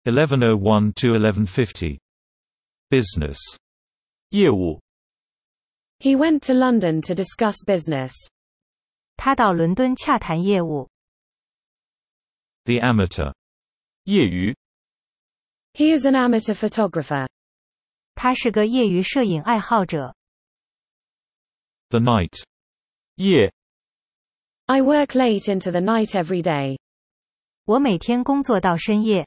1101 to 1150. Business. 业务 He went to London to discuss business. 他到伦敦洽谈业务。 The amateur. 业余 He is an amateur photographer. 他是个业余摄影爱好者。 The night. 夜 I work late into the night every day. 我每天工作到深夜。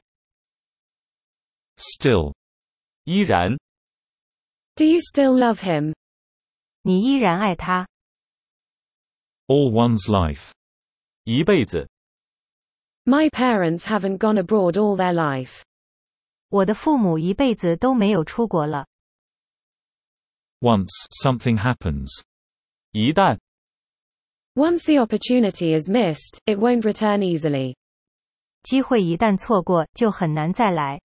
Still. 依然 Do you still love him? 你依然爱他。 All one's life. 一辈子 My parents haven't gone abroad all their life. 我的父母一辈子都没有出国了。 Once something happens. 一旦 Once the opportunity is missed, it won't return easily. 机会一旦错过，就很难再来。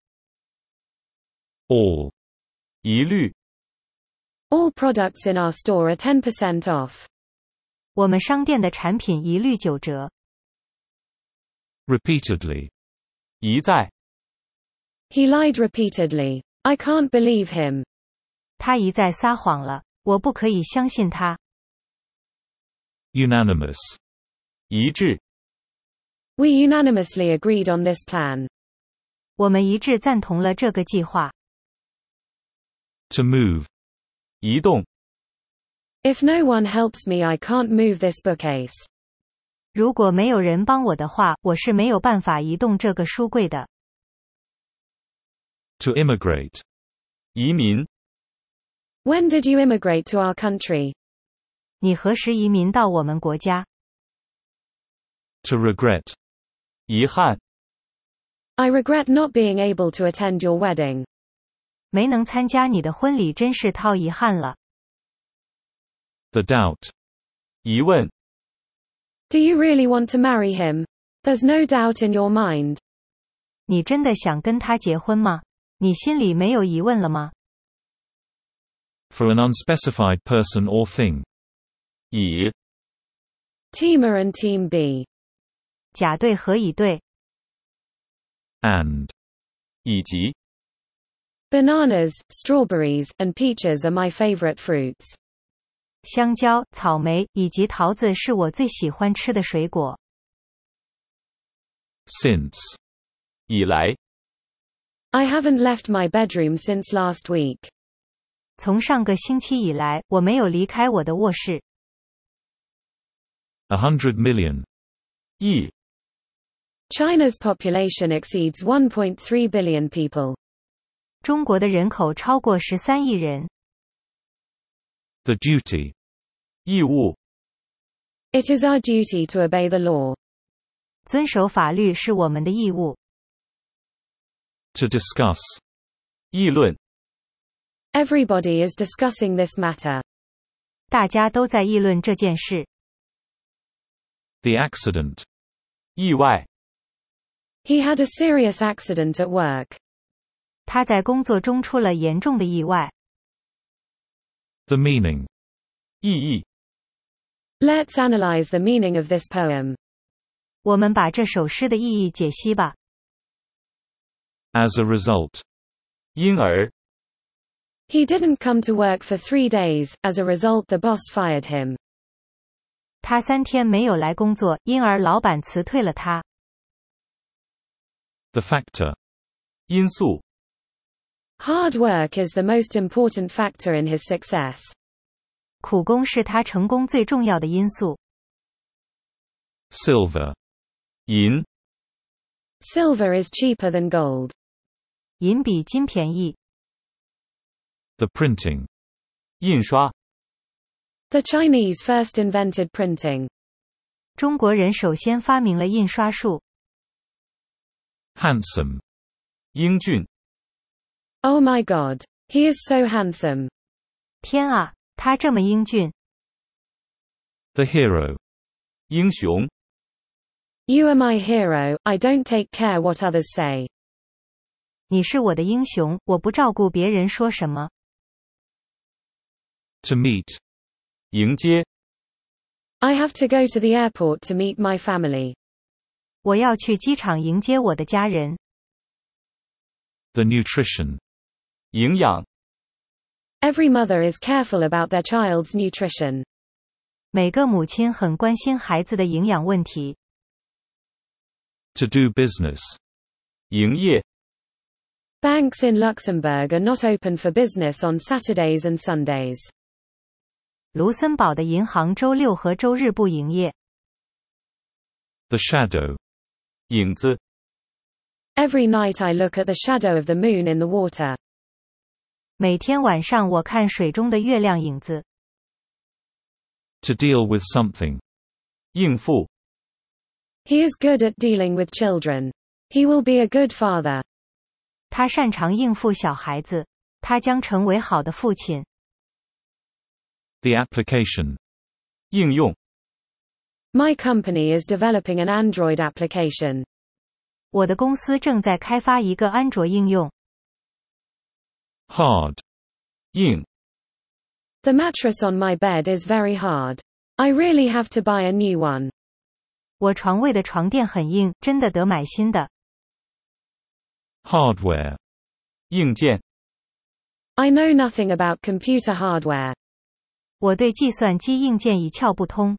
All. 一律 All products in our store are 10% off. 我们商店的产品一律9折。 Repeatedly. 一再 He lied repeatedly. I can't believe him. 他一再撒谎了，我不可以相信他。 Unanimous. 一致 We unanimously agreed on this plan. 我们一致赞同了这个计划。 To move. 移动 If no one helps me, I can't move this bookcase. 如果没有人帮我的话，我是没有办法移动这个书柜的。 To immigrate. 移民 When did you immigrate to our country? 你何时移民到我们国家？ To regret. 遗憾 I regret not being able to attend your wedding. 没能参加你的婚礼真是太遗憾了。 The doubt. 疑问 Do you really want to marry him? There's no doubt in your mind. 你真的想跟他结婚吗？你心里没有疑问了吗？ For an unspecified person or thing. 乙 Team A and Team B. 甲对和乙对。 And. 以及 Bananas, strawberries, and peaches are my favorite fruits. 香蕉、草莓以及桃子是我最喜欢吃的水果。 Since. 以来 I haven't left my bedroom since last week. 从上个星期以来，我没有离开我的卧室。 100 million. 亿 China's population exceeds 1.3 billion people. 中国的人口超过13亿人。 The duty. 义务 It is our duty to obey the law. 遵守法律是我们的义务。 To discuss. 议论 Everybody is discussing this matter. 大家都在议论这件事。 The accident. 意外 He had a serious accident at work. 他在工作中出了严重的意外。 The meaning. 意义 Let's analyze the meaning of this poem. 我们把这首诗的意义解析吧。 As a result. 因而 He didn't come to work for 3 days. As a result, the boss fired him. 他3天没有来工作，因而老板辞退了他。 The factor. 因素 Hard work is the most important factor in his success. 苦工是他成功最重要的因素。 Silver. 银 Silver is cheaper than gold. 银比金便宜。 The printing. 印刷 The Chinese first invented printing. 中国人首先发明了印刷术。 Handsome. 英俊 Oh my God. He is so handsome. 天啊，他这么英俊。 The hero. 英雄 You are my hero. I don't take care what others say. 你是我的英雄，我不照顾别人说什么。 To meet. 迎接 I have to go to the airport to meet my family. 我要去机场迎接我的家人。 The nutrition. 营养， Every mother is careful about their child's nutrition. 每个母亲很关心孩子的营养问题。 To do business. 营业， Banks in Luxembourg are not open for business on Saturdays and Sundays. 卢森堡的银行周六和周日不营业。 The shadow. 影子， Every night I look at the shadow of the moon in the water. 每天晚上我看水中的月亮影子。 To deal with something. 应付， He is good at dealing with children. He will be a good father. 他擅长应付小孩子，他将成为好的父亲。 The application. 应用， My company is developing an Android application. 我的公司正在开发一个安卓应用。 Hard. 硬， The mattress on my bed is very hard. I really have to buy a new one. 我床位的床垫很硬，真的得买新的。 Hardware. 硬件， I know nothing about computer hardware. 我对计算机硬件一窍不通。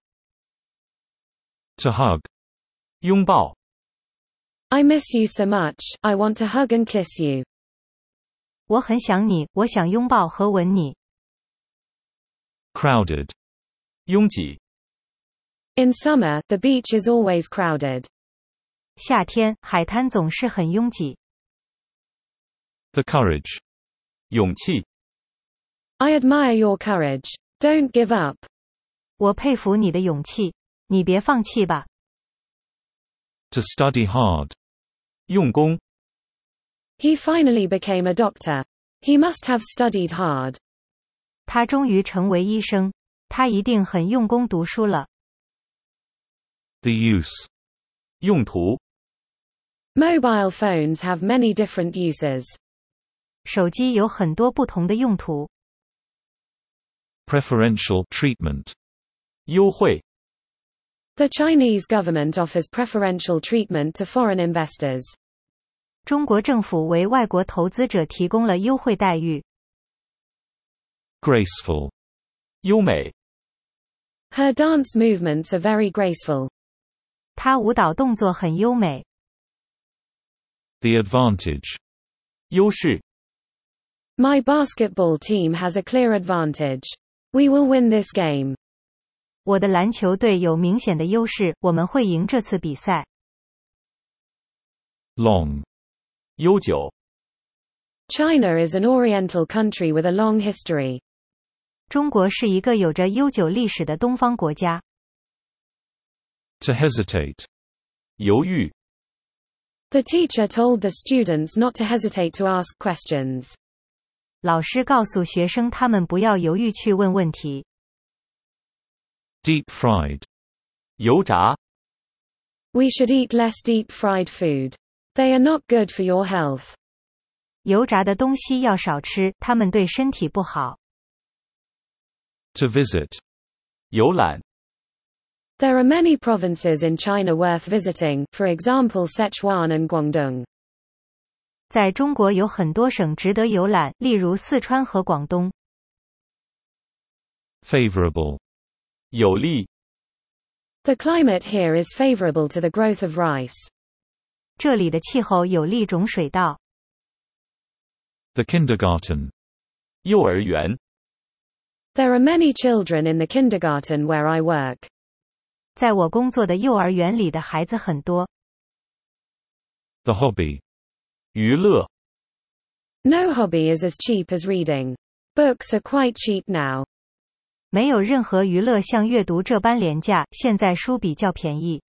To hug. 拥抱， I miss you so much, I want to hug and kiss you. 我很想你，我想拥抱和吻你。 Crowded. 拥挤， In summer, the beach is always crowded. 夏天，海滩总是很拥挤。 The courage. 勇气， I admire your courage. Don't give up. 我佩服你的勇气，你别放弃吧。 To study hard. 用功， He finally became a doctor. He must have studied hard. 他终于成为医生，他一定很用功读书了。 The use. 用途， Mobile phones have many different uses. 手机有很多不同的用途。 Preferential treatment. 优惠， The Chinese government offers preferential treatment to foreign investors. 中国政府为外国投资者提供了优惠待遇。 Graceful. 优美， Her dance movements are very graceful. 他舞蹈动作很优美。 The advantage. 优势， My basketball team has a clear advantage. We will win this game. 我的篮球队有明显的优势，我们会赢这次比赛。 Long. 悠久， China is an oriental country with a long history. 中国是一个有着悠久历史的东方国家。 To hesitate. 犹豫， The teacher told the students not to hesitate to ask questions. 老师告诉学生他们不要犹豫去问问题。 Deep fried. 油炸， We should eat less deep fried food. They are not good for your health. 油炸的东西要少吃，它们对身体不好。 To visit. 游览， There are many provinces in China worth visiting, for example Sichuan and Guangdong. 在中国有很多省值得游览，例如四川和广东。 Favorable. 有利， The climate here is favorable to the growth of rice. 这里的气候有利种水稻。 The kindergarten. 幼儿园， There are many children in the kindergarten where I work. 在我工作的幼儿园里的孩子很多。 The hobby. 娱乐， No hobby is as cheap as reading. Books are quite cheap now. 没有任何娱乐像阅读这般廉价，现在书比较便宜。